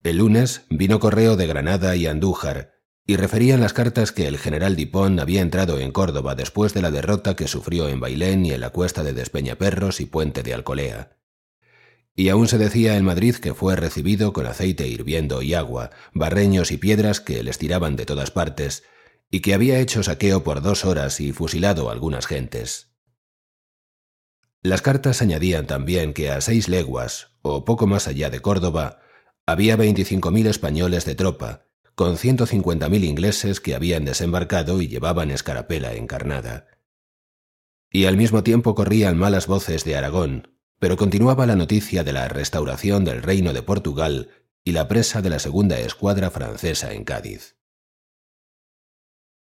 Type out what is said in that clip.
El lunes vino correo de Granada y Andújar, y referían las cartas que el general Dupont había entrado en Córdoba después de la derrota que sufrió en Bailén y en la cuesta de Despeñaperros y Puente de Alcolea. Y aún se decía en Madrid que fue recibido con aceite hirviendo y agua, barreños y piedras que les tiraban de todas partes, y que había hecho saqueo por 2 horas y fusilado a algunas gentes. Las cartas añadían también que a 6 leguas, o poco más allá de Córdoba, había 25.000 españoles de tropa, con 150.000 ingleses que habían desembarcado y llevaban escarapela encarnada. Y al mismo tiempo corrían malas voces de Aragón, pero continuaba la noticia de la restauración del Reino de Portugal y la presa de la segunda escuadra francesa en Cádiz.